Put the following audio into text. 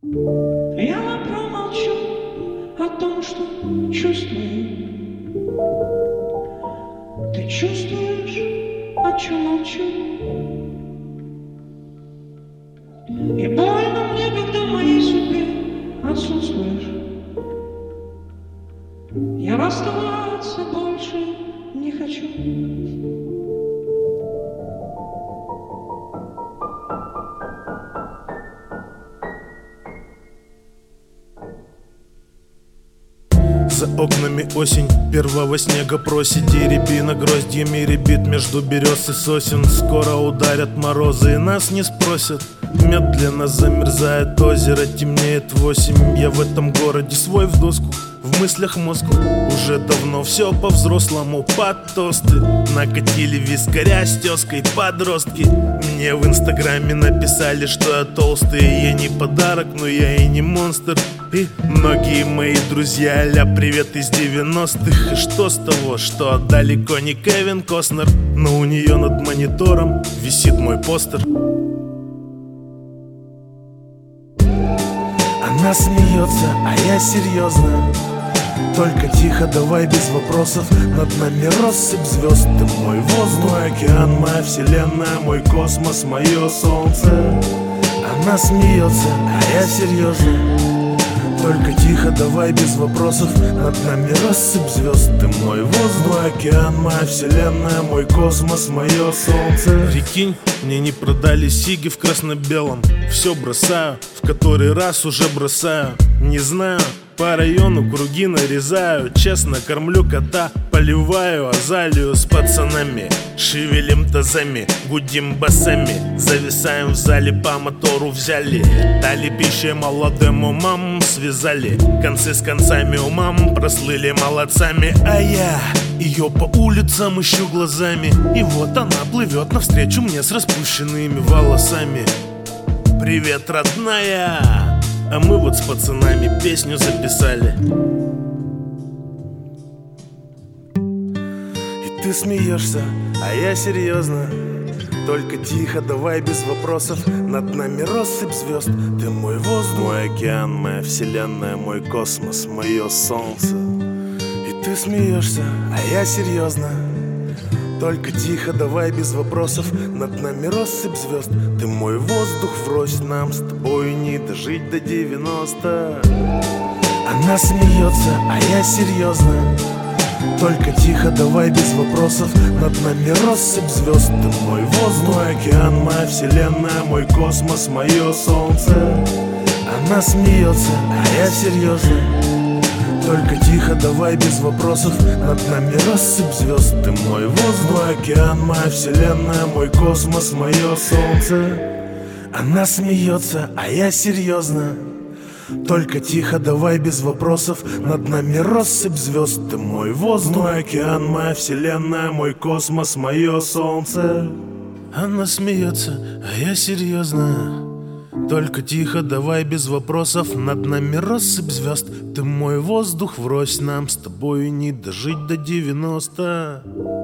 Я промолчу о том, что чувствую. Ты чувствуешь, о чем молчу? И больно мне, когда в моей судьбе отсутствуешь. Я расставаться больше не хочу. За окнами осень, первого снега просит, и рябина гроздьями рябит между берез и сосен. Скоро ударят морозы и нас не спросят. Медленно замерзает озеро, темнеет 8. Я в этом городе свой в доску, в мыслях мозг. Уже давно все по-взрослому, под тосты. Накатили вискаря с тезкой подростки. Мне в инстаграме написали, что я толстый. Я не подарок, но я и не монстр. И многие мои друзья а-ля привет из 90-х. И что с того, что далеко не Кевин Костнер, но у нее над монитором висит мой постер. Она смеется, а я серьезно. Только тихо, давай без вопросов. Над нами россыпь звезд. Ты мой воздух, мой океан, моя вселенная, мой космос, мое солнце. Она смеется, а я серьезно. Только тихо, давай без вопросов. Над нами россыпь звезд. Ты мой воздух, мой океан, моя вселенная, мой космос, мое солнце. Прикинь, мне не продали сиги в красно-белом. Все бросаю, в который раз уже бросаю. Не знаю, по району круги нарезаю. Честно кормлю кота, поливаю азалию с пацанами. Шевелим тазами, гудим басами. Зависаем в зале, по мотору взяли. Дали пищи молодым умам, связали. Концы с концами у мам прослыли молодцами. А я ее по улицам ищу глазами. И вот она плывет навстречу мне с распущенными волосами. Привет, родная! А мы вот с пацанами песню записали. И ты смеешься, а я серьезно. Только тихо, давай без вопросов. Над нами россыпь звезд. Ты мой воздух, мой океан, моя вселенная, мой космос, мое солнце. И ты смеешься, а я серьезно. Только тихо, давай без вопросов. Над нами россыпь звезд. Ты мой воздух врозь, нам с тобой не дожить до 90. Она смеется, а я серьезно. Только тихо, давай без вопросов. Над нами россыпь звезд. Ты мой воздух, мой океан, моя вселенная, мой космос, мое солнце. Она смеется, а я серьезно. Только тихо, давай без вопросов. Над нами россыпь звезд. Ты мой воздух, мой океан, моя вселенная, мой космос, мое солнце. Она смеется, а я серьезно. Только тихо, давай без вопросов. Над нами россыпь звезд. Ты мой воздух, мой океан, моя вселенная, мой космос, мое солнце. Она смеется, а я серьезно. Только тихо, давай без вопросов. Над нами россыпь звезд. Ты мой воздух врозь, нам с тобой не дожить до 90.